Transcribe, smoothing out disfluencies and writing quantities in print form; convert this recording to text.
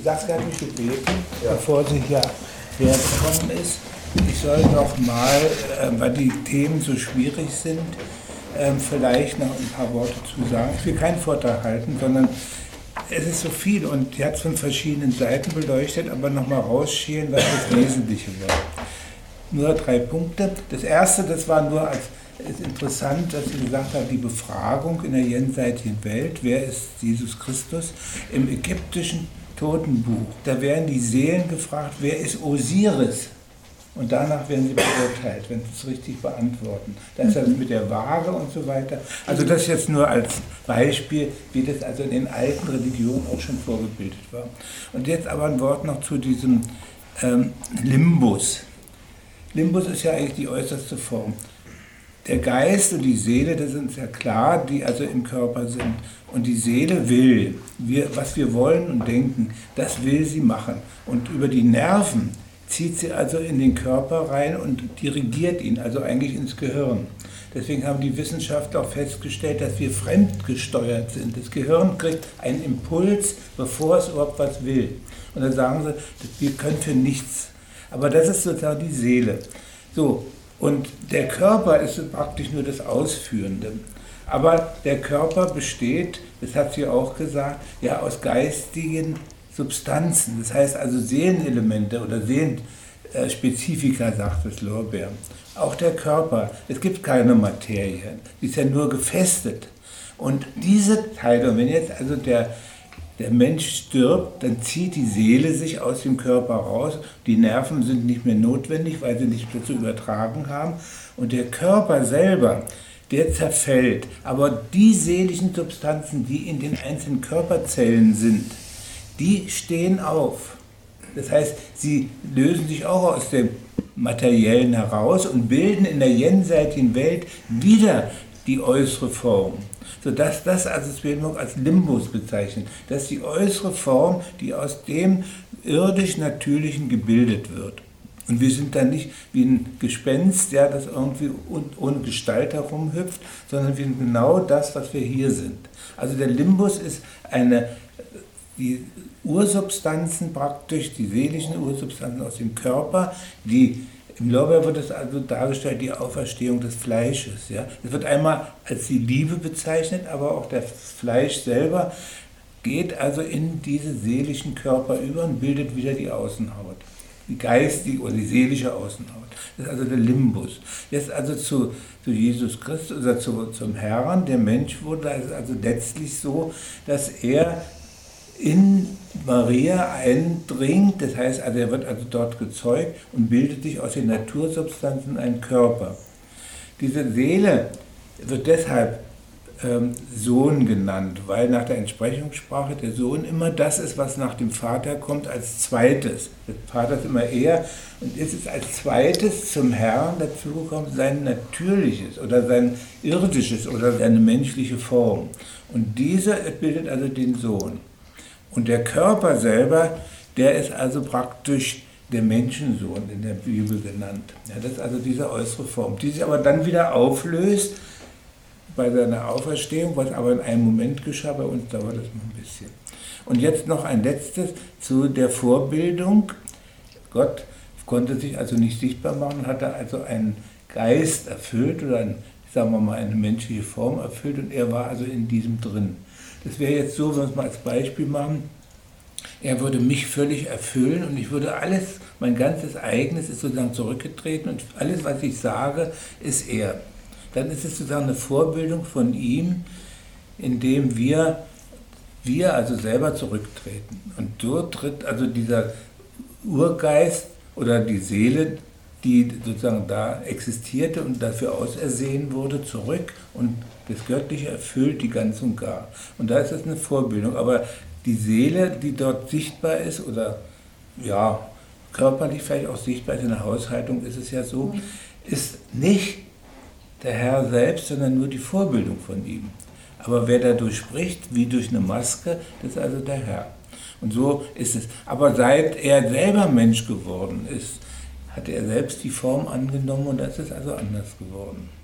Saskia hat mich gebeten, bevor sie hier hergekommen ist, ich soll noch mal, weil die Themen so schwierig sind, vielleicht noch ein paar Worte zu sagen. Ich will keinen Vortrag halten, sondern es ist so viel und die hat es von verschiedenen Seiten beleuchtet, aber nochmal rausschälen, was das Wesentliche war. Nur 3 Punkte. Das erste, das war nur ist interessant, dass sie gesagt hat, die Befragung in der jenseitigen Welt, wer ist Jesus Christus, im ägyptischen Totenbuch, da werden die Seelen gefragt, wer ist Osiris? Und danach werden sie beurteilt, wenn sie es richtig beantworten. Das ist das mit der Waage und so weiter. Also das jetzt nur als Beispiel, wie das also in den alten Religionen auch schon vorgebildet war. Und jetzt aber ein Wort noch zu diesem Limbus. Limbus ist ja eigentlich die äußerste Form. Der Geist und die Seele, das ist ja klar, die also im Körper sind. Und die Seele will, was wir wollen und denken, das will sie machen. Und über die Nerven zieht sie also in den Körper rein und dirigiert ihn, also eigentlich ins Gehirn. Deswegen haben die Wissenschaftler auch festgestellt, dass wir fremdgesteuert sind. Das Gehirn kriegt einen Impuls, bevor es überhaupt was will. Und dann sagen sie, wir können für nichts. Aber das ist sozusagen die Seele. So, und der Körper ist praktisch nur das Ausführende. Aber der Körper besteht, das hat sie auch gesagt, ja aus geistigen Substanzen. Das heißt also Seelenelemente oder Seelenspezifika, sagt das Lorbeer. Auch der Körper, es gibt keine Materie, die ist ja nur gefestet. Und diese Teile, wenn jetzt also der Mensch stirbt, dann zieht die Seele sich aus dem Körper raus. Die Nerven sind nicht mehr notwendig, weil sie nicht mehr zu übertragen haben. Und der Körper selber, der zerfällt. Aber die seelischen Substanzen, die in den einzelnen Körperzellen sind, die stehen auf. Das heißt, sie lösen sich auch aus dem Materiellen heraus und bilden in der jenseitigen Welt wieder die äußere Form. Sodass das wird noch als Limbus bezeichnet. Das ist die äußere Form, die aus dem irdisch-natürlichen gebildet wird. Und wir sind dann nicht wie ein Gespenst, das irgendwie ohne Gestalt herumhüpft, sondern wir sind genau das, was wir hier sind. Also der Limbus ist die Ursubstanzen praktisch, die seelischen Ursubstanzen aus dem Körper, im Lorbeer wird es also dargestellt, die Auferstehung des Fleisches. Ja? Das wird einmal als die Liebe bezeichnet, aber auch das Fleisch selber geht also in diese seelischen Körper über und bildet wieder die Außenhaut. Die geistige oder die seelische Außenhaut. Das ist also der Limbus. Jetzt also zu Jesus Christus oder zum Herrn, der Mensch wurde, es also letztlich so, dass er in Maria eindringt, das heißt, also er wird also dort gezeugt und bildet sich aus den Natursubstanzen einen Körper. Diese Seele wird deshalb Sohn genannt, weil nach der Entsprechungssprache der Sohn immer das ist, was nach dem Vater kommt als zweites. Der Vater ist immer er und ist es als zweites zum Herrn dazugekommen, sein natürliches oder sein irdisches oder seine menschliche Form. Und dieser bildet also den Sohn. Und der Körper selber, der ist also praktisch der Menschensohn in der Bibel genannt. Ja, das ist also diese äußere Form, die sich aber dann wieder auflöst bei seiner Auferstehung, was aber in einem Moment geschah, bei uns dauert das noch ein bisschen. Und jetzt noch ein letztes zu der Vorbildung. Gott konnte sich also nicht sichtbar machen und hatte also einen Geist erfüllt oder sagen wir mal, eine menschliche Form erfüllt und er war also in diesem drin. Das wäre jetzt so, wenn wir es mal als Beispiel machen, er würde mich völlig erfüllen und ich würde alles, mein ganzes Eigenes ist sozusagen zurückgetreten und alles, was ich sage, ist er. Dann ist es sozusagen eine Vorbildung von ihm, indem wir also selber zurücktreten. Und so tritt also dieser Urgeist oder die Seele, die sozusagen da existierte und dafür ausersehen wurde, zurück und das Göttliche erfüllt die ganz und gar. Und da ist es eine Vorbildung. Aber die Seele, die dort sichtbar ist oder ja, körperlich vielleicht auch sichtbar ist, in der Haushaltung ist es ja so, ist nicht der Herr selbst, sondern nur die Vorbildung von ihm. Aber wer dadurch spricht, wie durch eine Maske, das ist also der Herr. Und so ist es. Aber seit er selber Mensch geworden ist, hat er selbst die Form angenommen und das ist also anders geworden.